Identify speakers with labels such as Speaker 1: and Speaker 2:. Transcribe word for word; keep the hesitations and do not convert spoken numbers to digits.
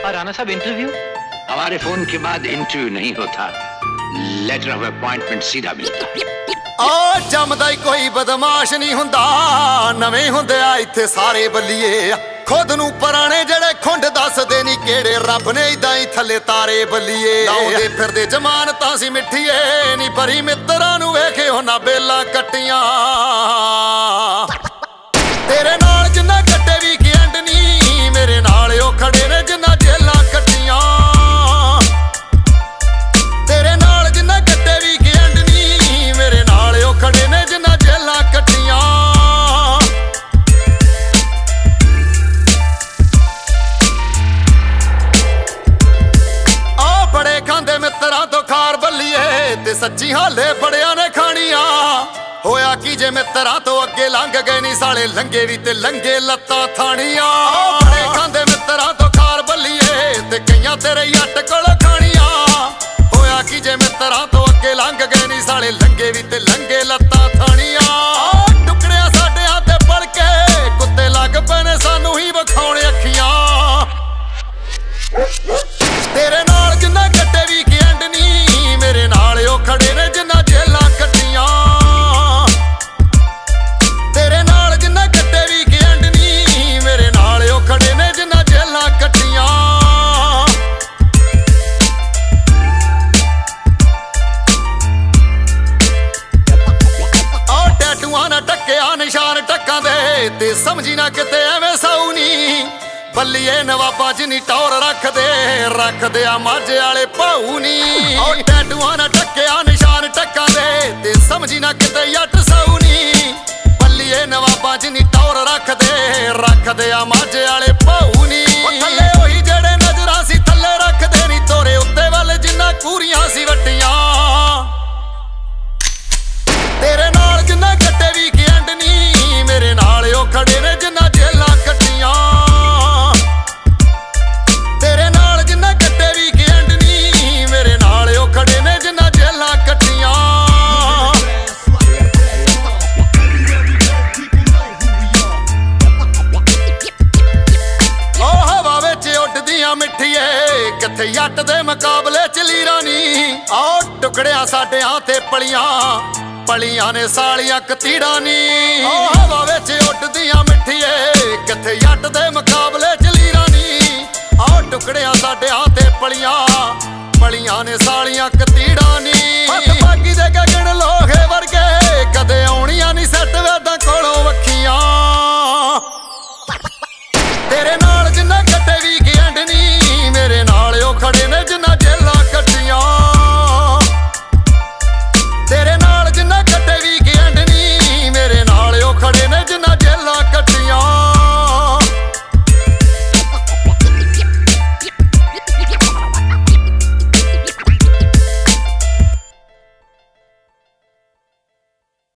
Speaker 1: हाँ राणा साहब, इंटरव्यू?
Speaker 2: हमारे फोन के बाद इंटरव्यू नहीं होता, लेटर ऑफ अपॉइंटमेंट सीधा मिलता है।
Speaker 3: आ जमदा ही कोई बदमाश नहीं हुंदा, नवे हुंदे आ इत्थे सारे बल्लिए। खुद नू पुराने जड़े खुंड दसदे नी केड़े, रब ने इदां ही थल्ले तारे बल्लिए। लाउंदे फिरदे जमानतां सी मिठिए, नी बरी मित्तरां नू वेखे होना बेला कट्टियां। तेरे नाल जिन्ना कट्टे भी एंड नी, मेरे नाल ओ खड़े ने जिन्ना जेलां कट्टियां। तेरे नाल जिन्ना कट्टे भी एंड नी, मेरे नाल ओ खड़े ने जिन्ना जेलां कट्टियां। आ बड़े खांदे मित्तरां तो खार बल्लिए, ते सच्ची हाले बड़ियां ने खाणियां। होया की जे मित्तरां तो अगे लंघ गए नी साले, लंघे भी ते लंघे लत्तां थाणियां। बड़े खांदे मित्तरां तो खार बल्लिए, ते कईयां तेरे जट कोल खाणियां। होया की जे मित्तरां तो अगे लंघ गए नी साले, लंघे भी ते लंघे लत्तां थाणियां। टुकड़ियां साडे ते पड़ के कुत्ते लग पे ने सानू ही विखाउणे अखियां। तेरे नाल जिन्ना कट्टे भी एंड नी, मेरे नाल ओ खड़े ने जिन्ना जेलां कट्टियां। तेरे नाल जिन्ना कट्टे भी एंड नी, मेरे नाल ओ खड़े ने जिन्ना जेलां कट्टियां। आ टैटूआं ना टक्किया निशान टक्कां दे, ते समझी ना किते एवें साऊ नी। बल्लिए नवाबां च नी टौर रखदे, रखदे आ माझे वाले भाऊ नी। टैटूआं ना टक्किया निशान टक्कां दे, ते समझी ना किते जट साऊ नी। बल्लिए नवाबां च नी टौर रखदे, रखदे आ माझे वाले भाऊ नी। थल्ले होई जेड़े नजरां सी थल्ले रखदे नी, तोरे उत्ते वल जिन्ना कूरियां सी वट्टियां। तेरे नाल जिन्ना कट्टे भी एंड नी, मेरे नाल ओ खड़े ने जिन्ना जेलां कट्टियां। तेरे नाल जिन्ना कट्टे भी एंड नी, मेरे नाल ओ खड़े ने जिन्ना जेलां कट्टियां। ओ हवा विच उड्डदियां मिठिए, किथे जट दे मुकाबले च लीरां नी। आओ टुकड़ियां साडियां ते पलियां, पलियां ने सालियां कतीड़ां नी। ओ हवा विच उड्डदियां मिठिए, किथे जट दे मुकाबले च लीरां नी। आओ टुकड़ियां साडियां ते पलियां, पलियां ने सालियां कतीड़ां नी।